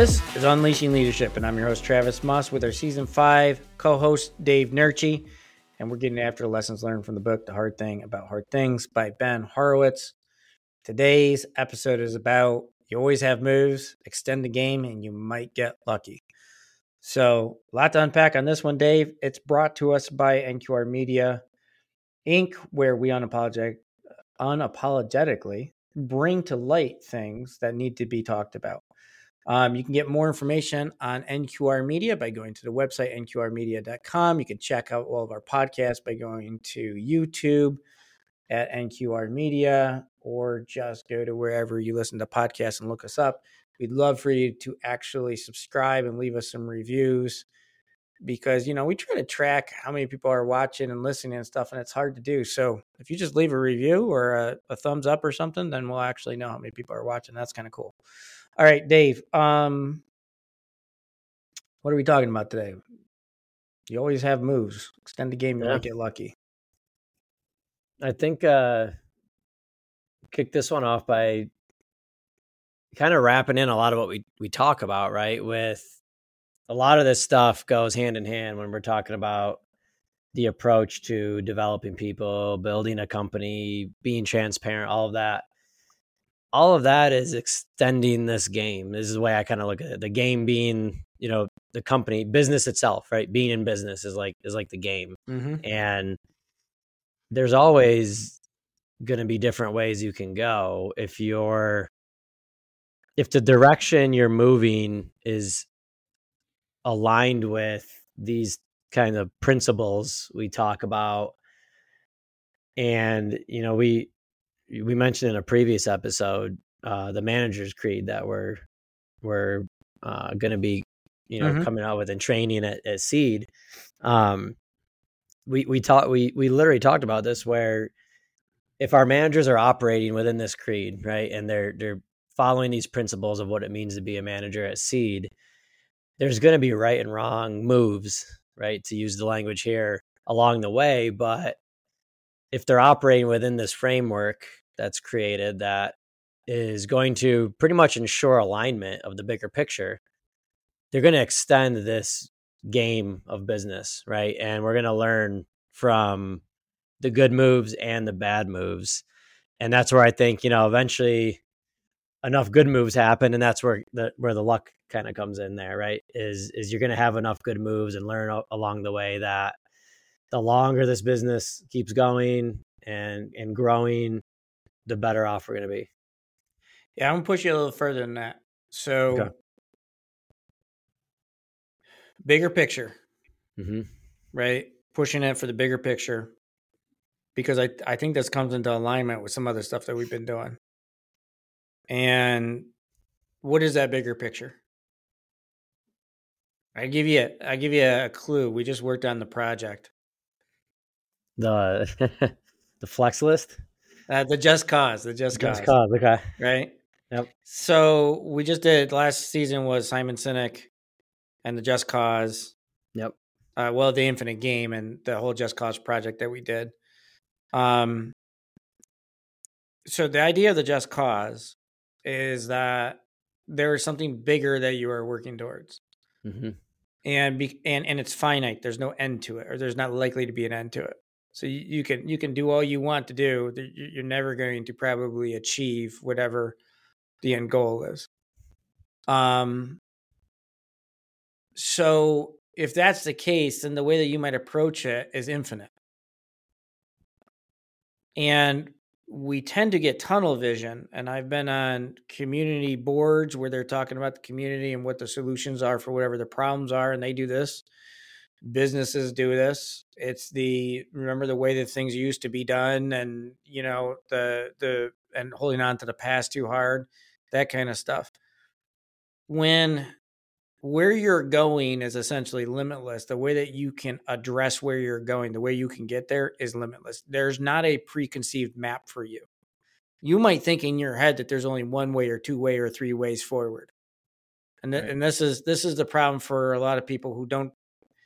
This is Unleashing Leadership, and I'm your host, Travis Moss, with our Season 5 co-host, Dave Nurchi, and we're getting after the lessons learned from the book, The Hard Thing About Hard Things by Ben Horowitz. Today's episode is about you always have moves, extend the game, and you might get lucky. So, a lot to unpack on this one, Dave. It's brought to us by NQR Media, Inc., where we unapologetically bring to light things that need to be talked about. You can get more information on NQR Media by going to the website, nqrmedia.com. You can check out all of our podcasts by going to YouTube at NQR Media, or just go to wherever you listen to podcasts and look us up. We'd love for you to actually subscribe and leave us some reviews because, we try to track how many people are watching and listening and stuff, and it's hard to do. So if you just leave a review or a thumbs up or something, then we'll actually know how many people are watching. That's kind of cool. All right, Dave, what are we talking about today? You always have moves. Extend the game, you might get lucky. I think kick this one off by kind of wrapping in a lot of what we talk about, right? With a lot of this stuff goes hand in hand when we're talking about the approach to developing people, building a company, being transparent, all of that. All of that is extending this game. This is the way I kind of look at it. The game being, the company, business itself, right? Being in business is like the game. Mm-hmm. And there's always going to be different ways you can go. If the direction you're moving is aligned with these kind of principles we talk about, and we mentioned in a previous episode the manager's creed that we're going to be coming out with and training at Seed. We literally talked about this, where if our managers are operating within this creed, right, and they're following these principles of what it means to be a manager at Seed, there's going to be right and wrong moves, right, to use the language here, along the way. But if they're operating within this framework that's created that is going to pretty much ensure alignment of the bigger picture, they're going to extend this game of business, right? And we're going to learn from the good moves and the bad moves. And that's where I think, eventually enough good moves happen. And that's where the luck kind of comes in there, right? Is you're going to have enough good moves and learn along the way that the longer this business keeps going and growing, the better off we're going to be. Yeah, I'm going to push you a little further than that. So, Okay. Bigger picture, right? Pushing it for the bigger picture, because I think this comes into alignment with some other stuff that we've been doing. And what is that bigger picture? I give you a clue. We just worked on the project. The flex list? The Just Cause. The Just Cause. Okay. Right? Yep. So we just did, last season was Simon Sinek and the Just Cause. Yep. The Infinite Game and the whole Just Cause project that we did. So the idea of the Just Cause is that there is something bigger that you are working towards. Mm-hmm. And it's finite. There's no end to it, or there's not likely to be an end to it. So you can do all you want to do. You're never going to probably achieve whatever the end goal is. So if that's the case, then the way that you might approach it is infinite. And we tend to get tunnel vision. And I've been on community boards where they're talking about the community and what the solutions are for whatever the problems are. And they do this. Businesses do this. It's remember the way that things used to be done, and and holding on to the past too hard, that kind of stuff. When where you're going is essentially limitless, the way that you can address where you're going, the way you can get there is limitless. There's not a preconceived map for you. You might think in your head that there's only one way or two way or three ways forward. And Right. And this is the problem for a lot of people who don't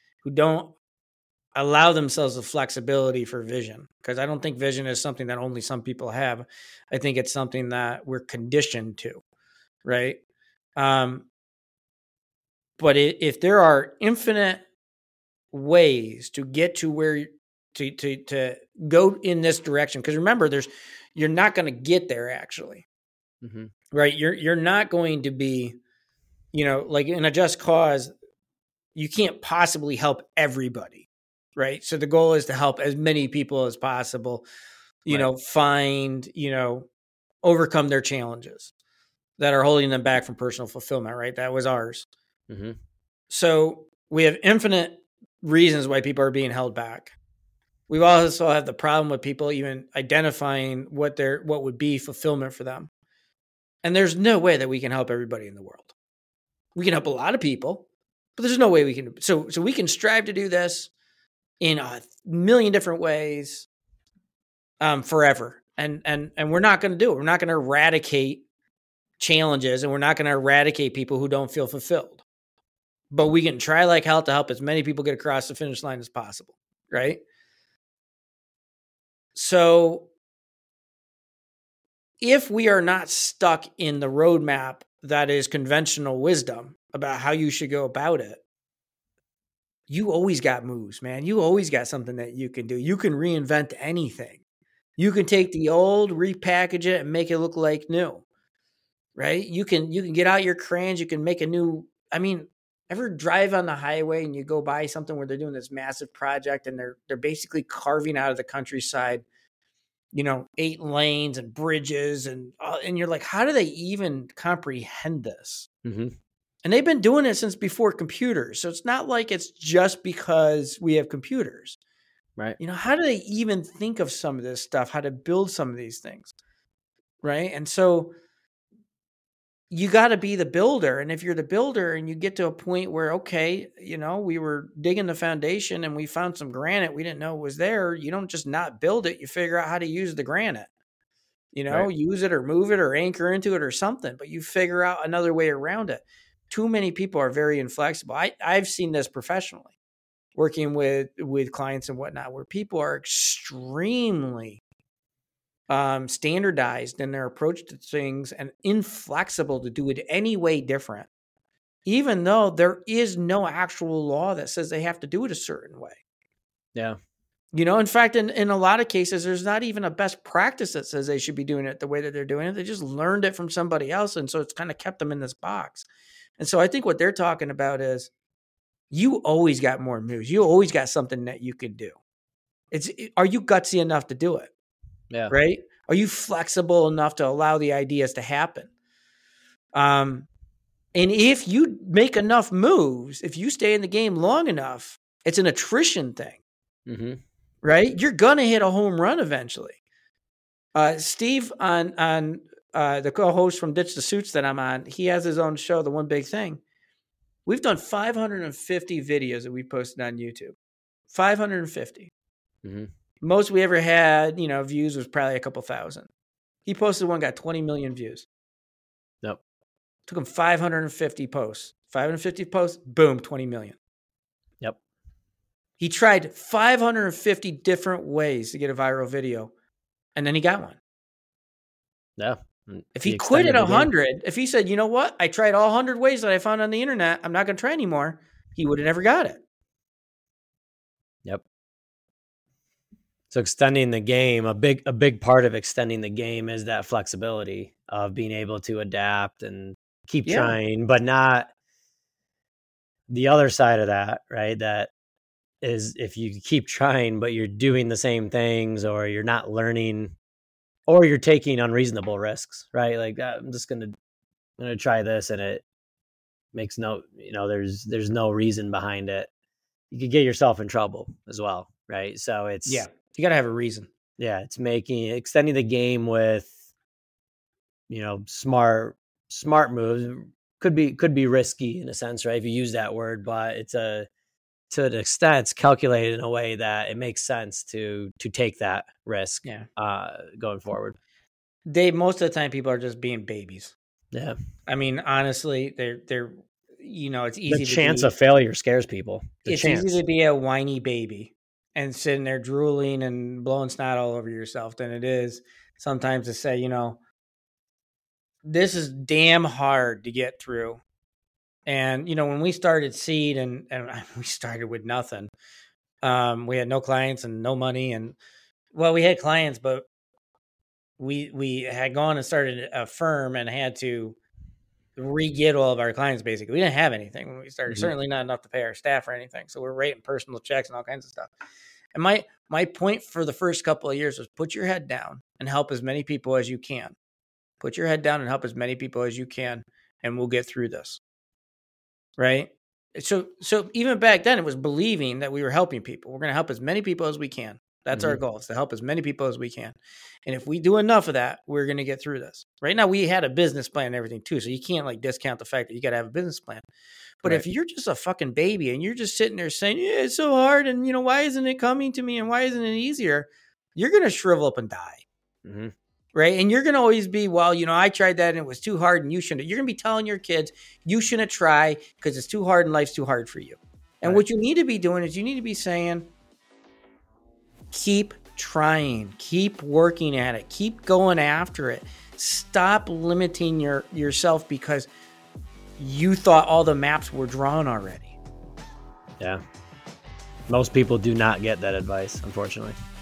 allow themselves the flexibility for vision, because I don't think vision is something that only some people have. I think it's something that we're conditioned to, right? But if there are infinite ways to get to where to go in this direction, because remember, you're not going to get there actually, right? You're not going to be, like in a just cause, you can't possibly help everybody, right? So the goal is to help as many people as possible, find, overcome their challenges that are holding them back from personal fulfillment, right? That was ours. So we have infinite reasons why people are being held back. We also have the problem with people even identifying what would be fulfillment for them. And there's no way that we can help everybody in the world. We can help a lot of people, but there's no way we can. So we can strive to do this in a million different ways forever. And we're not going to do it. We're not going to eradicate challenges, and we're not going to eradicate people who don't feel fulfilled. But we can try like hell to help as many people get across the finish line as possible, right? So if we are not stuck in the roadmap that is conventional wisdom about how you should go about it, you always got moves, man. You always got something that you can do. You can reinvent anything. You can take the old, repackage it, and make it look like new, right? You can get out your crayons. You can make a new, ever drive on the highway and you go by something where they're doing this massive project and they're basically carving out of the countryside, 8 lanes and bridges and you're like, how do they even comprehend this? And they've been doing it since before computers. So it's not like it's just because we have computers, right? How do they even think of some of this stuff, how to build some of these things, right? And so you got to be the builder. And if you're the builder and you get to a point where, okay, we were digging the foundation and we found some granite, we didn't know it was there. You don't just not build it. You figure out how to use the granite, right. Use it or move it or anchor into it or something, but you figure out another way around it. Too many people are very inflexible. I've seen this professionally working with clients and whatnot, where people are extremely standardized in their approach to things and inflexible to do it any way different, even though there is no actual law that says they have to do it a certain way. Yeah. In fact, in a lot of cases, there's not even a best practice that says they should be doing it the way that they're doing it. They just learned it from somebody else. And so it's kind of kept them in this box. And so I think what they're talking about is you always got more moves. You always got something that you could do. Are you gutsy enough to do it? Yeah. Right? Are you flexible enough to allow the ideas to happen? And if you make enough moves, if you stay in the game long enough, it's an attrition thing, right? You're gonna hit a home run eventually. Steve on the co-host from Ditch the Suits that I'm on, he has his own show, The One Big Thing. We've done 550 videos that we posted on YouTube. 550. Most we ever had, views was probably a couple thousand. He posted one, got 20 million views. Yep. Took him 550 posts. 550 posts, boom, 20 million. Yep. He tried 550 different ways to get a viral video, and then he got one. Yeah. If he quit at 100, if he said, you know what, I tried all 100 ways that I found on the internet, I'm not going to try anymore, he would have never got it. Yep. So extending the game, a big part of extending the game is that flexibility of being able to adapt and keep trying, but not the other side of that, right? That is if you keep trying, but you're doing the same things or you're not learning or you're taking unreasonable risks, right? Like I'm just going to try this and it makes there's no reason behind it. You could get yourself in trouble as well, right? So it's you got to have a reason. Yeah, it's extending the game with smart moves. Could be risky in a sense, right? If you use that word, but it's to an extent it's calculated in a way that it makes sense to take that risk going forward. Dave, most of the time people are just being babies. Yeah. Honestly, they're it's easy. The chance of failure scares people. It's easy to be a whiny baby and sitting there drooling and blowing snot all over yourself than it is sometimes to say, this is damn hard to get through. And, when we started Seed and we started with nothing, we had no clients and no money. And well, we had clients, but we had gone and started a firm and had to re-get all of our clients. Basically, we didn't have anything when we started, certainly not enough to pay our staff or anything. So we're writing personal checks and all kinds of stuff. And my point for the first couple of years was put your head down and help as many people as you can. Put your head down and help as many people as you can, and we'll get through this. Right? So even back then, it was believing that we were helping people. We're going to help as many people as we can. That's our goal, is to help as many people as we can. And if we do enough of that, we're going to get through this. Right now, we had a business plan and everything too. So you can't discount the fact that you got to have a business plan. But if you're just a fucking baby and you're just sitting there saying, yeah, it's so hard. And, why isn't it coming to me? And why isn't it easier? You're going to shrivel up and die. Mm-hmm. Right. And you're going to always be, well, I tried that and it was too hard and you shouldn't. You're going to be telling your kids you shouldn't try because it's too hard and life's too hard for you. And what you need to be doing is you need to be saying, keep trying, keep working at it, keep going after it. Stop limiting yourself because you thought all the maps were drawn already. Yeah. Most people do not get that advice, unfortunately.